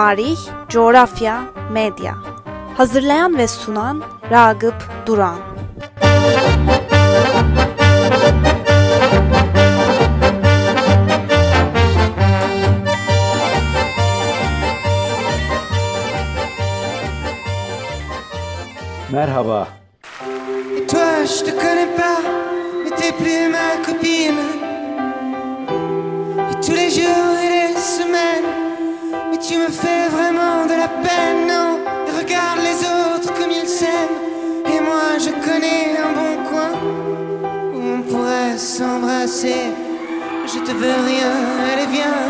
Tarih, coğrafya, medya. Hazırlayan ve sunan Ragıp Duran. Merhaba. Et toi, je te connais pas, mais t'es plus ma copine. Et tous les jours et les semaines, mais tu me fais vraiment de la peine, non? Et regarde les autres comme ils s'aiment. Et moi, je connais un bon coin où on pourrait s'embrasser. Je te veux rien, allez viens.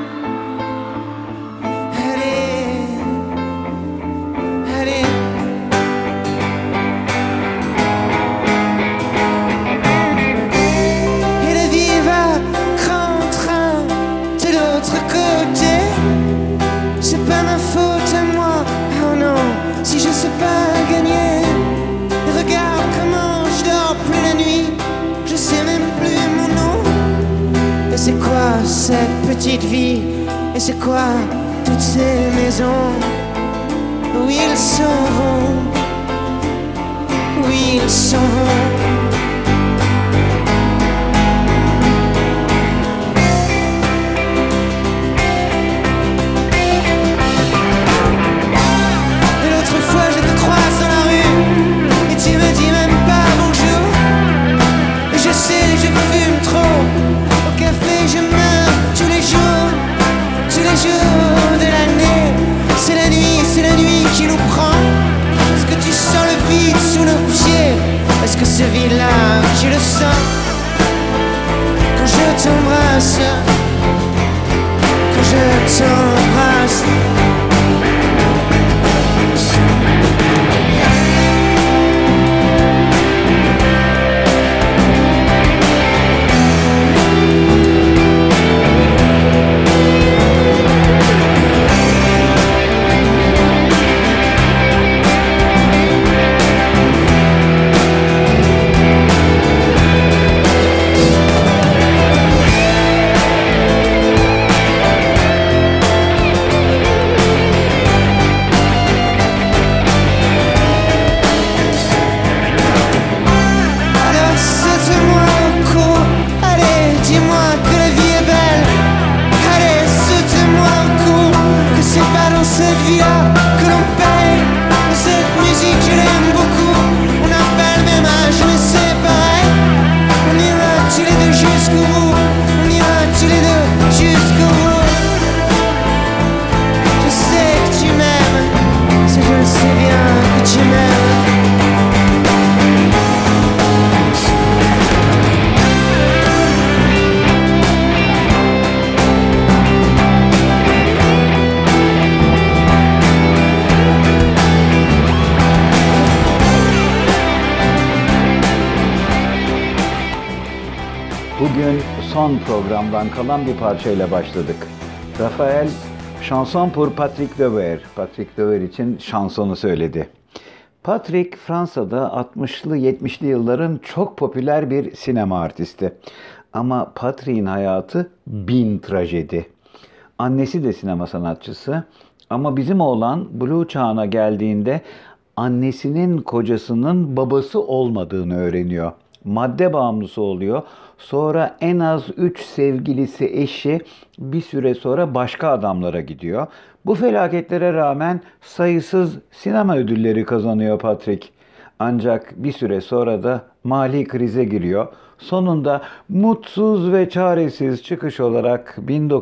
C'est quoi cette petite vie? Et c'est quoi toutes ces maisons où ils s'en vont? Où ils s'en vont? Et l'autre fois je te croise dans la rue et tu me dis même pas bonjour. Et je sais, je fume trop. Au café je meurs tous les jours de l'année. C'est la nuit qui nous prend. Est-ce que tu sens le vide sous nos pieds? Est-ce que ce vide-là, tu le sens? Quand je t'embrasse, quand je t'embrasse. Bugün son programdan kalan bir parçayla başladık. Raphael, Chanson pour Patrick Devers, Patrick Devers için şansonu söyledi. Patrick, Fransa'da 60'lı 70'li yılların çok popüler bir sinema artisti. Ama Patrick'in hayatı bin trajedi. Annesi de sinema sanatçısı ama bizim oğlan Blue çağına geldiğinde annesinin kocasının babası olmadığını öğreniyor. Madde bağımlısı oluyor. Sonra en az 3 sevgilisi, eşi bir süre sonra başka adamlara gidiyor. Bu felaketlere rağmen sayısız sinema ödülleri kazanıyor Patrick. Ancak bir süre sonra da mali krize giriyor. Sonunda mutsuz ve çaresiz çıkış olarak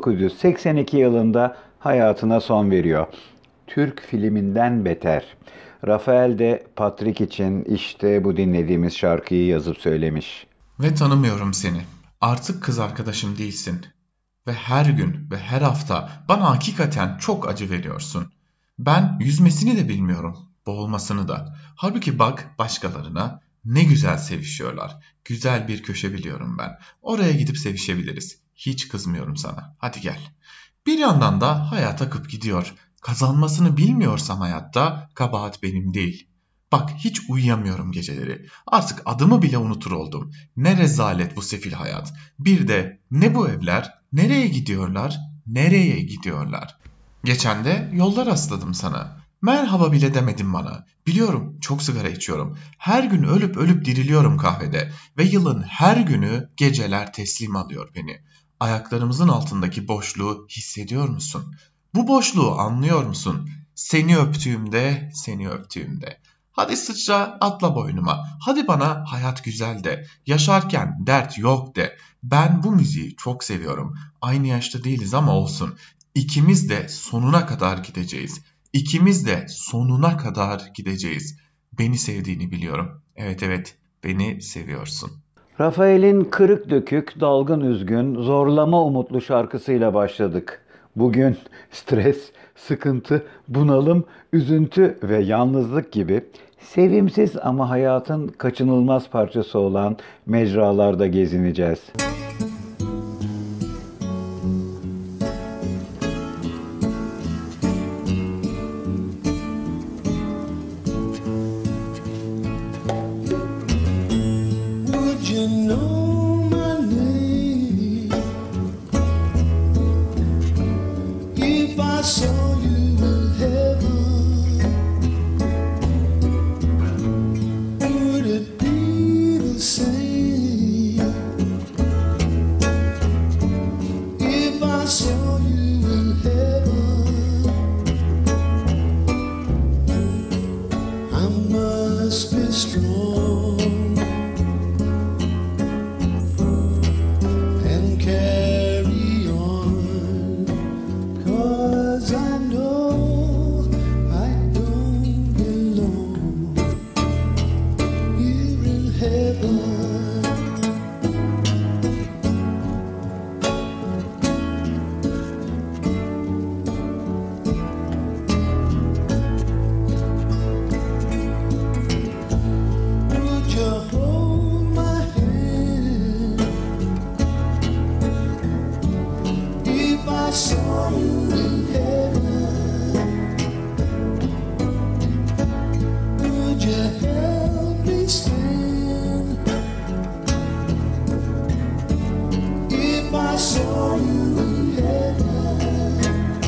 1982 yılında hayatına son veriyor. Türk filminden beter. Raphael de Patrick için işte bu dinlediğimiz şarkıyı yazıp söylemiş. Ve tanımıyorum seni. Artık kız arkadaşım değilsin. Ve her gün ve her hafta bana hakikaten çok acı veriyorsun. Ben yüzmesini de bilmiyorum, boğulmasını da. Halbuki bak başkalarına ne güzel sevişiyorlar. Güzel bir köşe biliyorum ben. Oraya gidip sevişebiliriz. Hiç kızmıyorum sana. Hadi gel. Bir yandan da hayat akıp gidiyor. Kazanmasını bilmiyorsam hayatta kabahat benim değil. Bak hiç uyuyamıyorum geceleri. Artık adımı bile unutur oldum. Ne rezalet bu sefil hayat. Bir de ne bu evler? Nereye gidiyorlar? Nereye gidiyorlar? Geçen de yolda rastladım sana. Merhaba bile demedin bana. Biliyorum çok sigara içiyorum. Her gün ölüp ölüp diriliyorum kahvede. Ve yılın her günü geceler teslim alıyor beni. Ayaklarımızın altındaki boşluğu hissediyor musun? Bu boşluğu anlıyor musun? Seni öptüğümde, seni öptüğümde. Hadi sıçra atla boynuma. Hadi bana hayat güzel de. Yaşarken dert yok de. Ben bu müziği çok seviyorum. Aynı yaşta değiliz ama olsun. İkimiz de sonuna kadar gideceğiz. İkimiz de sonuna kadar gideceğiz. Beni sevdiğini biliyorum. Evet evet, beni seviyorsun. Rafael'in kırık dökük, dalgın üzgün, zorlama umutlu şarkısıyla başladık. Bugün stres, sıkıntı, bunalım, üzüntü ve yalnızlık gibi sevimsiz ama hayatın kaçınılmaz parçası olan mecralarda gezineceğiz. Would you know my name if I saw you in heaven? Would it be the same if I saw you in heaven? I must be strong and carry on, 'cause I know I don't belong here in heaven. Would you hold my hand if I saw you in heaven? Would you help me stand if I saw you in heaven?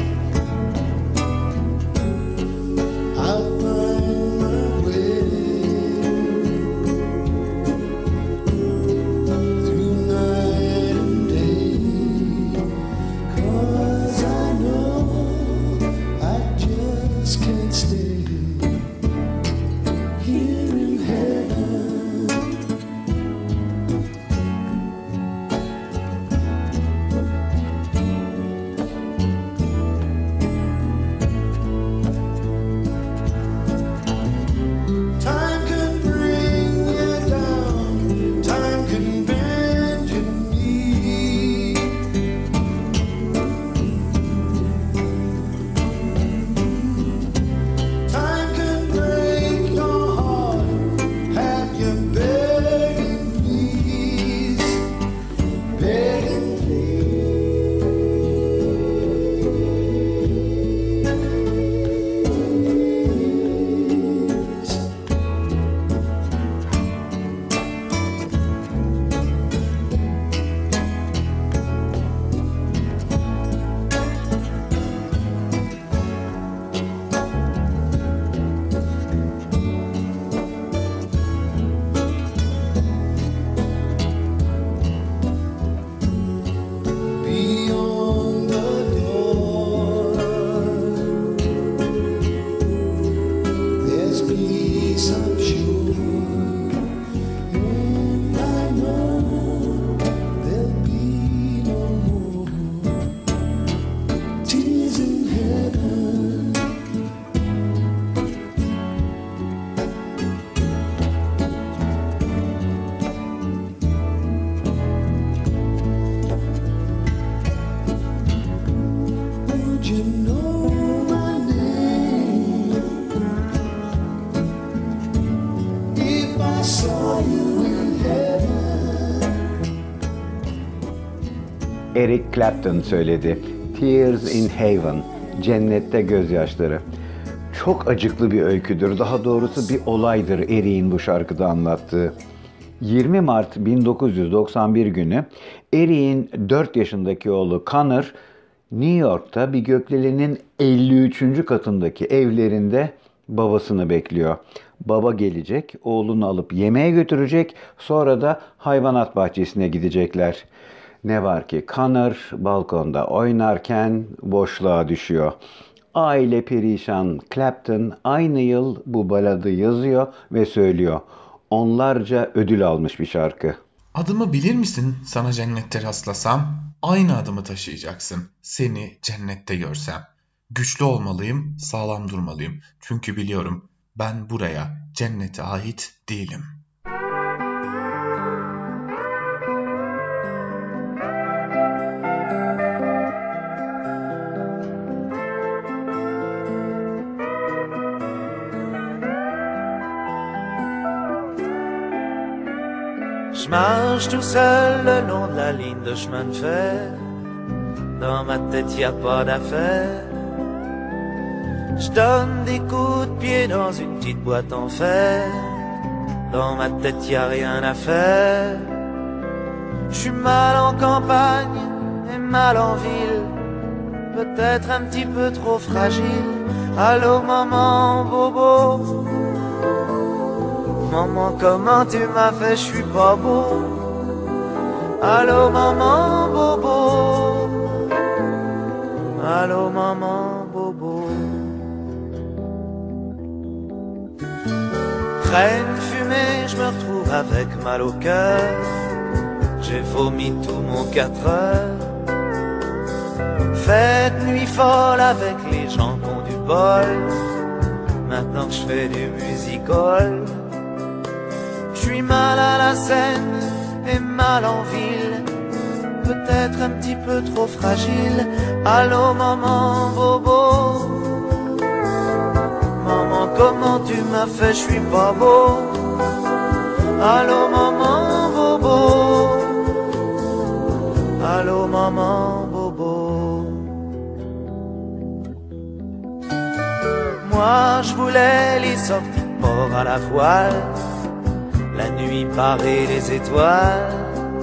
I'll find my way through night and day, 'cause I know I just can't stay here in heaven. Time can bring you down, time can bend your knee. Time can break your heart, have you begging please, begging please. Beyond the door, there's peace, I'm sure, and I know there'll be no more tears in heaven. Would you know my name if I saw you in heaven? Eric Clapton söyledi. Tears in Heaven, Cennette Gözyaşları. Çok acıklı bir öyküdür, daha doğrusu bir olaydır Eric'in bu şarkıda anlattığı. 20 Mart 1991 günü Eric'in 4 yaşındaki oğlu Connor New York'ta bir gökdelenin 53. katındaki evlerinde babasını bekliyor. Baba gelecek, oğlunu alıp yemeğe götürecek, sonra da hayvanat bahçesine gidecekler. Ne var ki Connor balkonda oynarken boşluğa düşüyor. Aile perişan. Clapton aynı yıl bu baladı yazıyor ve söylüyor. Onlarca ödül almış bir şarkı. Adımı bilir misin sana cennette rastlasam? Aynı adımı taşıyacaksın. Seni cennette görsem. Güçlü olmalıyım, sağlam durmalıyım. Çünkü biliyorum ben buraya, cennete ait değilim. Je marche tout seul le long de la ligne de chemin de fer. Dans ma tête y a pas d'affaire. Je donne des coups de pied dans une petite boîte en fer. Dans ma tête y a rien à faire. Je suis mal en campagne et mal en ville. Peut-être un petit peu trop fragile. Allô maman bobo. Maman, comment tu m'as fait, je suis pas beau. Allô maman bobo. Allô maman bobo. Traîne fumée, je me retrouve avec mal au cœur. J'ai vomi tout mon 4 heures. Fête nuit folle avec les gens qui ont du bol. Maintenant que je fais du music-hall. Je suis mal à la scène et mal en ville. Peut-être un petit peu trop fragile. Allô maman bobo. Maman, comment tu m'as fait, je suis pas beau. Allô maman bobo. Allô maman bobo. Moi je voulais les sorties de port à la voile. La nuit parée les étoiles.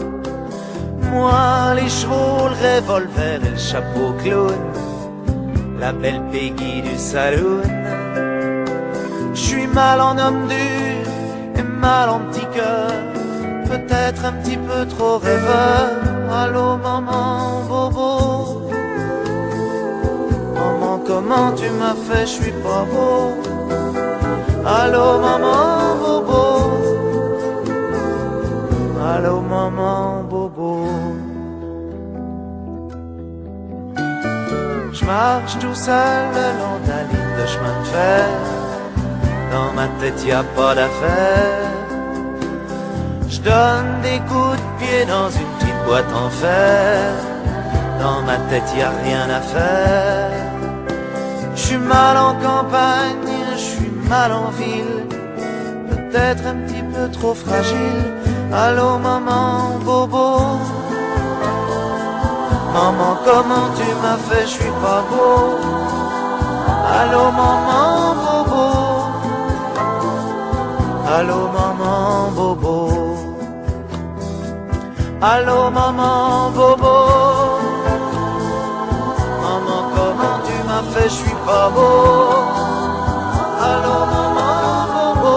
Moi les chevaux, le revolver et le chapeau clown. La belle Peggy du saloon. J'suis mal en homme dur et mal en petit cœur. Peut-être un petit peu trop rêveur. Allô maman bobo. Maman, comment tu m'as fait, je suis pas beau. Allô maman bobo. Allô maman bobo. Je marche tout seul le long de la ligne de chemin de fer. Dans ma tête y a pas d'affaire. Je donne des coups de pied dans une petite boîte en fer. Dans ma tête y a rien à faire. Je suis mal en campagne, je suis mal en ville. Peut-être un petit peu trop fragile. Allô maman bobo. Maman, comment tu m'as fait, je suis pas beau. Allô maman bobo. Allô maman bobo. Allô maman bobo. Maman, comment tu m'as fait, je suis pas beau. Allô maman bobo.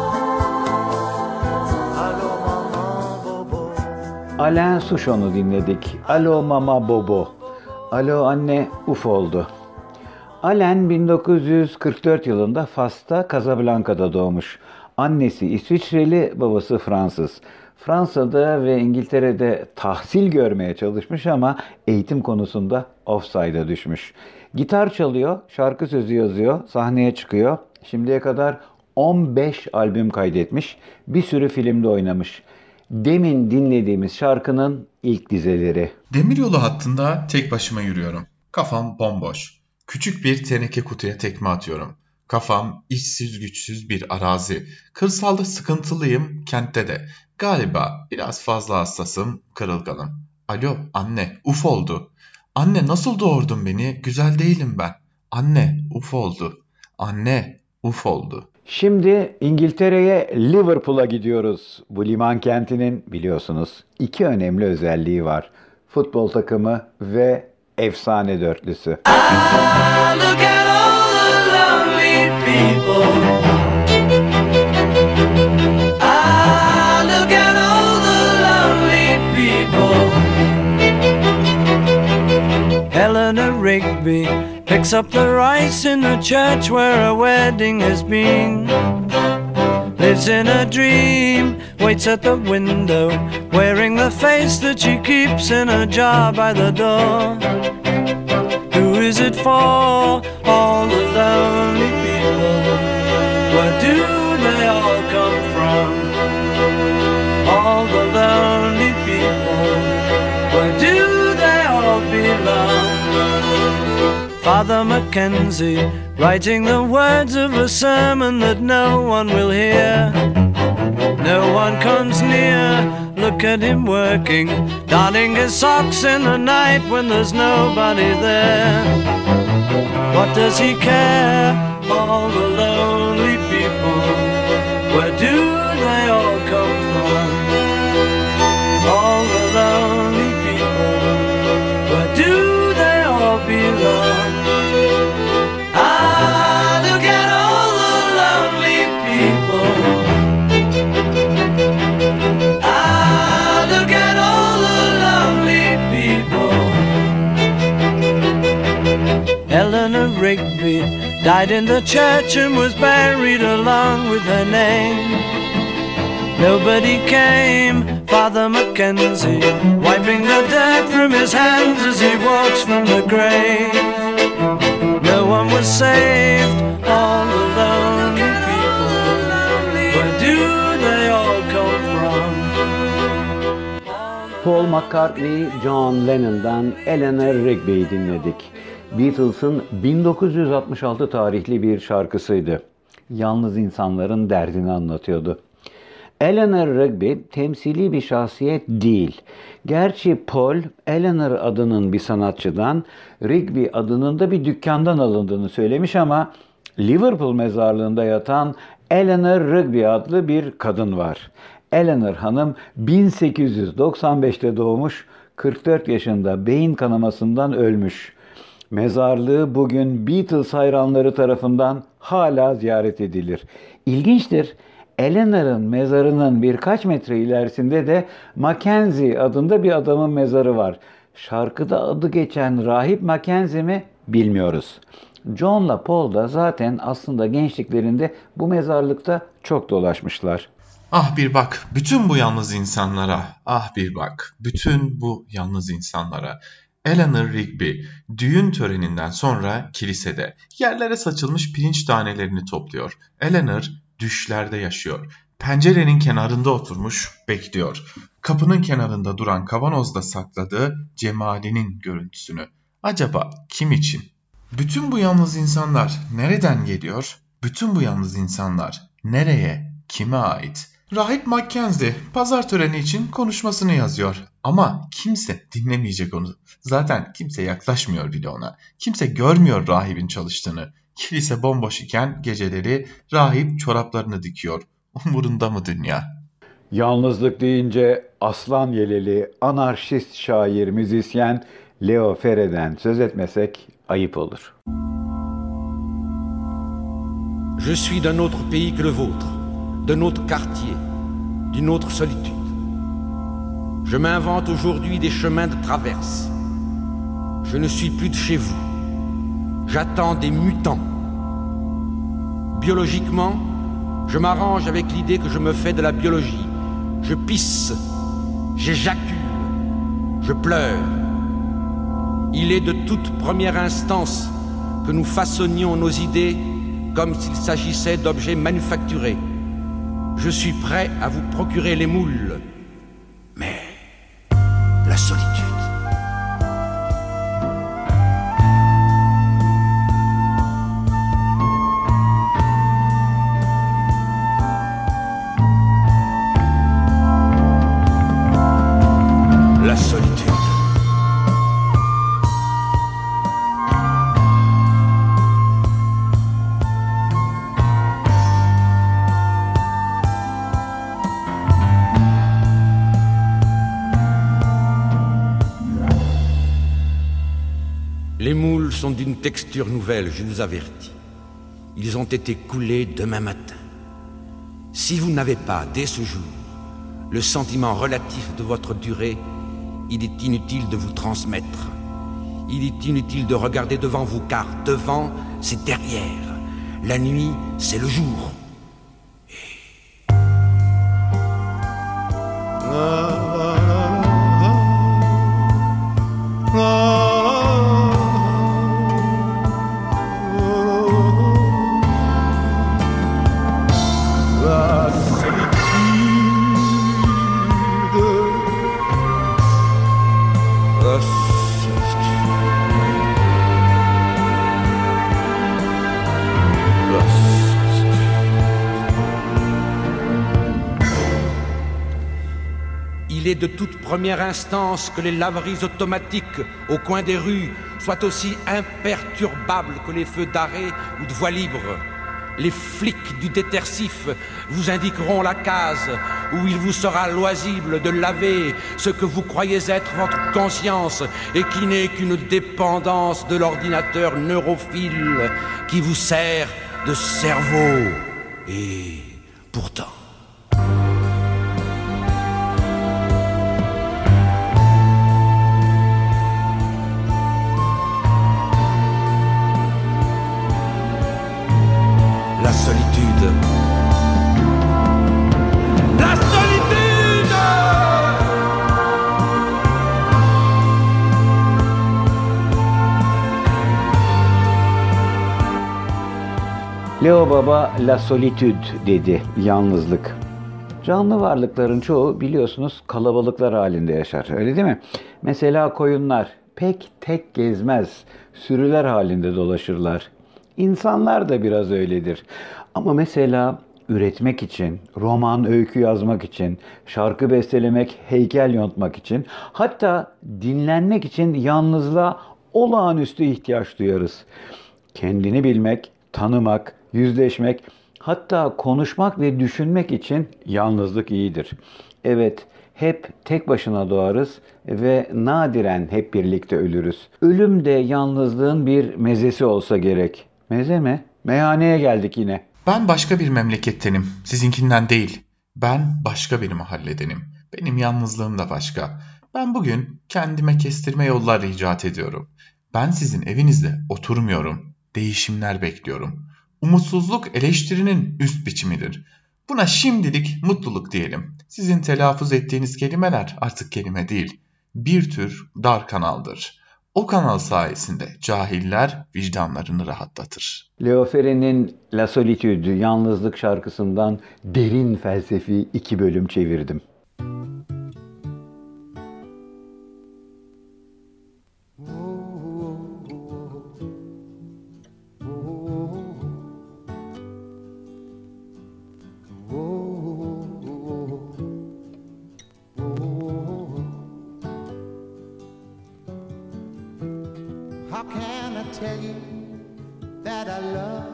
Allô maman bobo. Alain Souchon'u dinledik. Alo mama bobo. Alo anne uf oldu. Alain 1944 yılında Fas'ta Casablanca'da doğmuş. Annesi İsviçreli, babası Fransız. Fransa'da ve İngiltere'de tahsil görmeye çalışmış ama eğitim konusunda offside'a düşmüş. Gitar çalıyor, şarkı sözü yazıyor, sahneye çıkıyor. Şimdiye kadar 15 albüm kaydetmiş, bir sürü filmde oynamış. Demin dinlediğimiz şarkının ilk dizeleri. Demiryolu hattında tek başıma yürüyorum. Kafam bomboş. Küçük bir teneke kutuya tekme atıyorum. Kafam içsiz güçsüz bir arazi. Kırsalda sıkıntılıyım, kentte de. Galiba biraz fazla hassasım, kırılganım. Alo anne, uf oldu. Anne nasıl doğurdun beni? Güzel değilim ben. Anne, uf oldu. Anne, uf oldu. Şimdi İngiltere'ye, Liverpool'a gidiyoruz. Bu liman kentinin biliyorsunuz 2 önemli özelliği var. Futbol takımı ve efsane dörtlüsü. Look at all the lonely people. Look at all the lonely people. Eleanor Rigby picks up the rice in the church where a wedding has been. Lives in a dream, waits at the window, wearing the face that she keeps in a jar by the door. Who is it for? All the lonely people. Where do they all come from? All the lonely people. Where do they all belong? Father Mackenzie, writing the words of a sermon that no one will hear. No one comes near, look at him working, darning his socks in the night when there's nobody there. What does he care? All the lonely people, where do they all come from? All the lonely people, where do they all belong? Look at all the lonely people. Look at all the lonely people. Eleanor Rigby died in the church and was buried along with her name. Nobody came, Father Mackenzie, wiping the dirt from his hands as he walks from the grave. No one was saved, all the lonely people. Where do they all come from? Paul McCartney, John Lennon'dan Eleanor Rigby'yi dinledik. Beatles'ın 1966 tarihli bir şarkısıydı. Yalnız insanların derdini anlatıyordu. Eleanor Rigby temsili bir şahsiyet değil. Gerçi Paul, Eleanor adının bir sanatçıdan, Rigby adının da bir dükkandan alındığını söylemiş ama Liverpool mezarlığında yatan Eleanor Rigby adlı bir kadın var. Eleanor Hanım 1895'te doğmuş, 44 yaşında beyin kanamasından ölmüş. Mezarlığı bugün Beatles hayranları tarafından hala ziyaret edilir. İlginçtir. Eleanor'ın mezarının birkaç metre ilerisinde de Mackenzie adında bir adamın mezarı var. Şarkıda adı geçen rahip Mackenzie mi bilmiyoruz. John'la Paul da zaten aslında gençliklerinde bu mezarlıkta çok dolaşmışlar. Ah bir bak bütün bu yalnız insanlara, ah bir bak bütün bu yalnız insanlara. Eleanor Rigby düğün töreninden sonra kilisede yerlere saçılmış pirinç tanelerini topluyor. Eleanor düşlerde yaşıyor. Pencerenin kenarında oturmuş bekliyor. Kapının kenarında duran kavanozda sakladığı cemalinin görüntüsünü. Acaba kim için? Bütün bu yalnız insanlar nereden geliyor? Bütün bu yalnız insanlar nereye, kime ait? Rahip Mackenzie pazar töreni için konuşmasını yazıyor. Ama kimse dinlemeyecek onu. Zaten kimse yaklaşmıyor bile ona. Kimse görmüyor rahibin çalıştığını. Kilise bomboş iken geceleri rahip çoraplarını dikiyor. Umurunda mı dünya? Yalnızlık deyince aslan yeleli, anarşist şair, müzisyen Leo Ferre'den söz etmesek ayıp olur. Je suis d'un autre pays que le vôtre, d'un autre quartier, d'une autre solitude. Je m'invente aujourd'hui des chemins de traverse. Je ne suis plus de chez vous. J'attends des mutants. Biologiquement, je m'arrange avec l'idée que je me fais de la biologie. Je pisse, j'éjacule, je pleure. Il est de toute première instance que nous façonnions nos idées comme s'il s'agissait d'objets manufacturés. Je suis prêt à vous procurer les moules. Mais la solitude. La solitude. sont d'une texture nouvelle, je vous avertis. Ils ont été coulés demain matin. Si vous n'avez pas, dès ce jour, le sentiment relatif de votre durée, il est inutile de vous transmettre. Il est inutile de regarder devant vous, car devant, c'est derrière. La nuit, c'est le jour. Il est de toute première instance que les laveries automatiques au coin des rues soient aussi imperturbables que les feux d'arrêt ou de voie libre. Les flics du détersif vous indiqueront la case où il vous sera loisible de laver ce que vous croyez être votre conscience et qui n'est qu'une dépendance de l'ordinateur neurophile qui vous sert de cerveau. Et pourtant... La solitude. La solitude! Leo Baba La Solitude dedi, yalnızlık. Canlı varlıkların çoğu biliyorsunuz kalabalıklar halinde yaşar, öyle değil mi? Mesela koyunlar pek tek gezmez, sürüler halinde dolaşırlar. İnsanlar da biraz öyledir. Ama mesela üretmek için, roman, öykü yazmak için, şarkı bestelemek, heykel yontmak için, hatta dinlenmek için yalnızlığa olağanüstü ihtiyaç duyarız. Kendini bilmek, tanımak, yüzleşmek, hatta konuşmak ve düşünmek için yalnızlık iyidir. Evet, hep tek başına doğarız ve nadiren hep birlikte ölürüz. Ölüm de yalnızlığın bir mezesi olsa gerek. Meze mi? Meyhaneye geldik yine. Ben başka bir memlekettenim, sizinkinden değil. Ben başka bir mahalledenim. Benim yalnızlığım da başka. Ben bugün kendime kestirme yollar icat ediyorum. Ben sizin evinizde oturmuyorum. Değişimler bekliyorum. Umutsuzluk eleştirinin üst biçimidir. Buna şimdilik mutluluk diyelim. Sizin telaffuz ettiğiniz kelimeler artık kelime değil. Bir tür dar kanaldır. O kanal sayesinde cahiller vicdanlarını rahatlatır. Leo Ferre'nin La Solitude, Yalnızlık şarkısından derin felsefi 2 bölüm çevirdim. How can I tell you that I love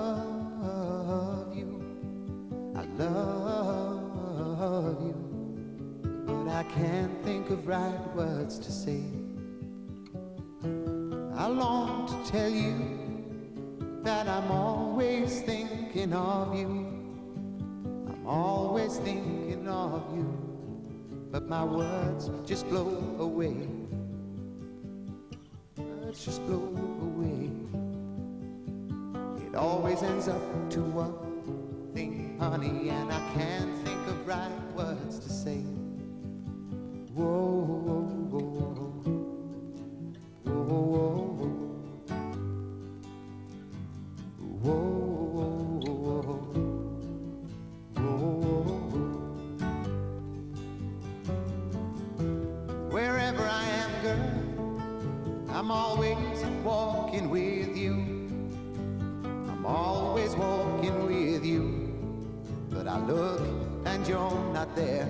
you? I love you, but I can't think of right words to say. I long to tell you that I'm always thinking of you. I'm always thinking of you, but my words just blow away. Just blow away. It always ends up to one thing, honey, and I can't think of right words to say. Whoa, whoa, whoa, whoa, whoa, whoa, whoa, whoa. Wherever I am, girl, I'm always walking with you. I'm always walking with you. But I look and you're not there.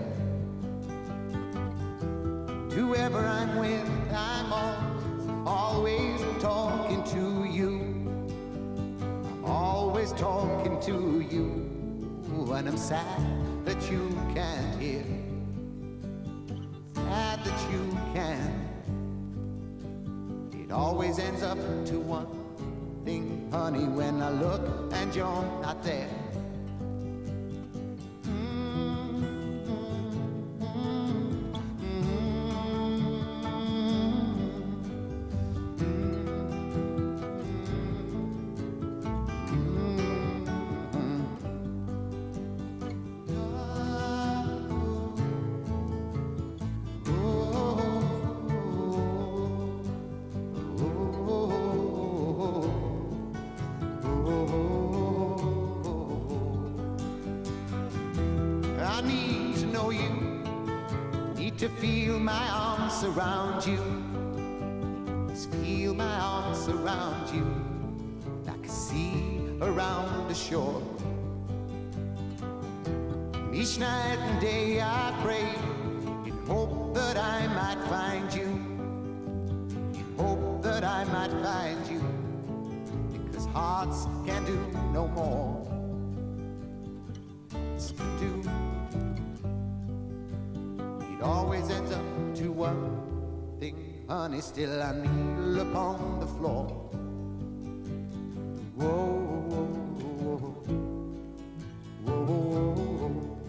Whoever I'm with, I'm always talking to you. I'm always talking to you. And I'm sad that you can't hear. Sad that you can't. It always ends up to one thing, honey, when I look and you're not there. I need to know you, need to feel my arms around you. Just feel my arms around you, like a sea around the shore. Each night and day I pray, in hope that I might find you, in hope that I might find you, because hearts can do no more. Do. It always ends up to one thing, honey, still I kneel upon the floor. Whoa, whoa, whoa, whoa, whoa.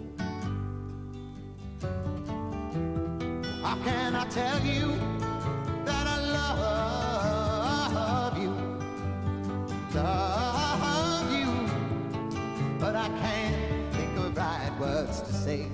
How can I tell you that I love you, but I can't right words to say.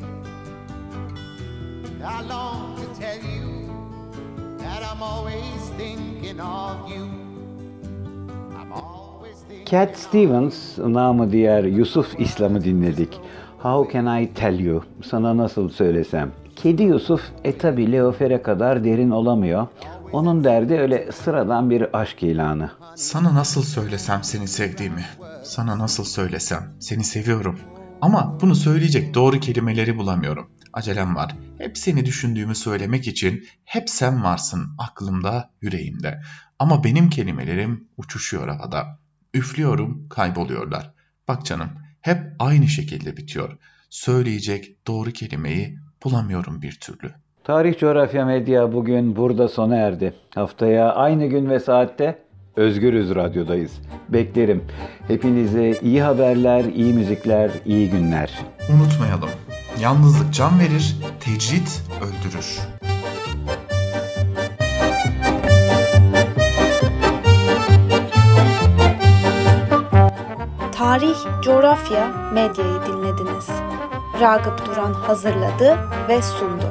I long to tell you that I'm always thinking of you. I'm always thinking. Cat Stevens, namı diğer Yusuf İslam'ı dinledik. How can I tell you? Sana nasıl söylesem? Kedi Yusuf tabi Leofer'e kadar derin olamıyor. Onun derdi öyle sıradan bir aşk ilanı. Sana nasıl söylesem seni sevdiğimi? Sana nasıl söylesem seni seviyorum? Ama bunu söyleyecek doğru kelimeleri bulamıyorum. Acelem var. Hep seni düşündüğümü söylemek için hep sen varsın aklımda, yüreğimde. Ama benim kelimelerim uçuşuyor havada. Üflüyorum, kayboluyorlar. Bak canım, hep aynı şekilde bitiyor. Söyleyecek doğru kelimeyi bulamıyorum bir türlü. Tarih Coğrafya Medya bugün burada sona erdi. Haftaya aynı gün ve saatte Özgürüz Radyo'dayız. Beklerim. Hepinize iyi haberler, iyi müzikler, iyi günler. Unutmayalım. Yalnızlık can verir, tecrit öldürür. Tarih, Coğrafya, Medya'yı dinlediniz. Ragıp Duran hazırladı ve sundu.